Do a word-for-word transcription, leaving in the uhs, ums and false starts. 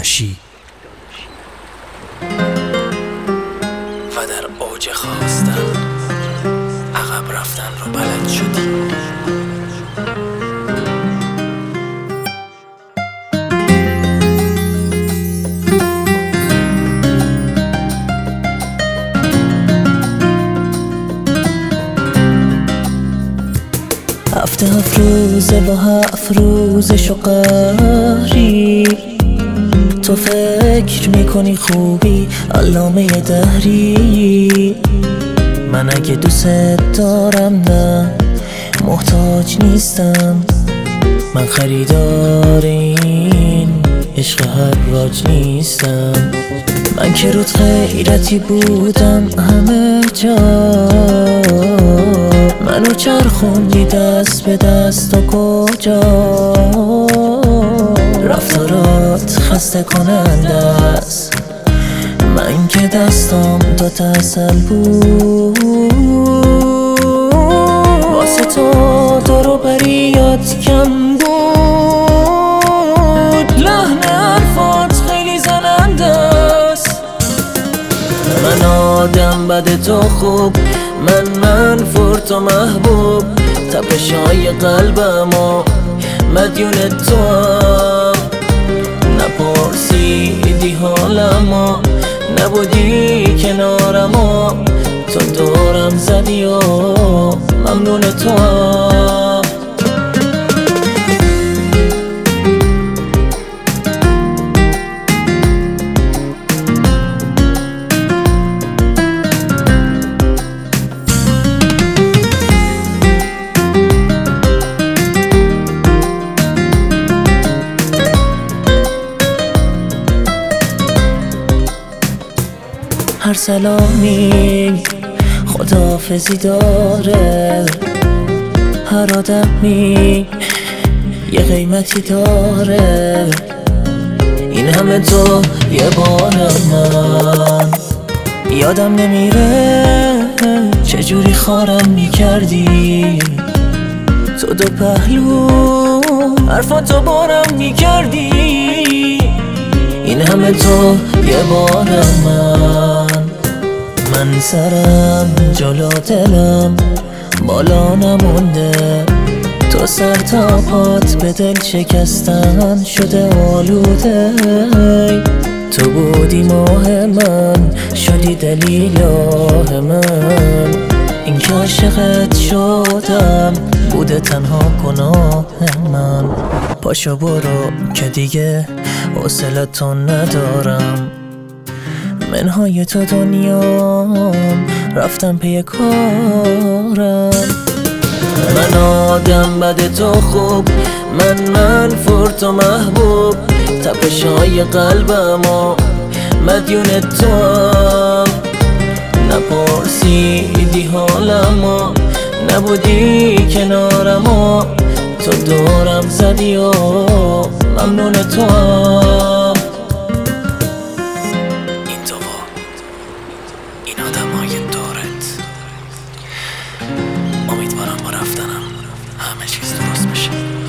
نشی و در اوج خواستن عقب رفتن رو بلد شدی. هفته هفت روزه با هفت روزش و قهری، تو فکر میکنی خوبی علامه دهری. من اگه دوست دارم نه محتاج نیستم، من خریدار این عشق هر راج نیستم. من که رود غیرتی بودم همه جا، منو چرخوندی دست به دست و کجا. رفتارات خسته کننده است، من که دستام دو تسل بود. واسه تو دورو بریات کم بود، لحن حرفات خیلی زننده است. من آدم بد تو خوب، من منفور تو محبوب. تپشای قلبم و مدیون تو هم، نپرسیدی حالم و نبودی کنارم و تو دورم زدی و ممنون تو هم. هر سلامی خداحافظی داره، هر آدمی یه قیمتی داره. این همه تو یه بار من یادم نمیره چجوری خارم میکردی. تو دو پهلو حرفاتو بارم میکردی. این همه تو یه بار من من سرم جلو دلم بالا نمونده. تو سر تا پات به دل شکستن شده آلوده. تو بودی ماه من، شدی دلیل آه من. این که عاشقت شدم بوده تنها گناه من. پاشو برو که دیگه حوصله‌تو ندارم. منهای تو دنیام رفتم پی کارم. من آدم بد تو خوب، من منفور تو محبوب. تپشای قلبم و مدیون تو هم، نپرسیدی حالم و نبودی کنارم و تو دورم زدی و ممنون تو هم. این تو با این آدمای دورت، امیدوارم با رفتنم همه چیز درست بشه.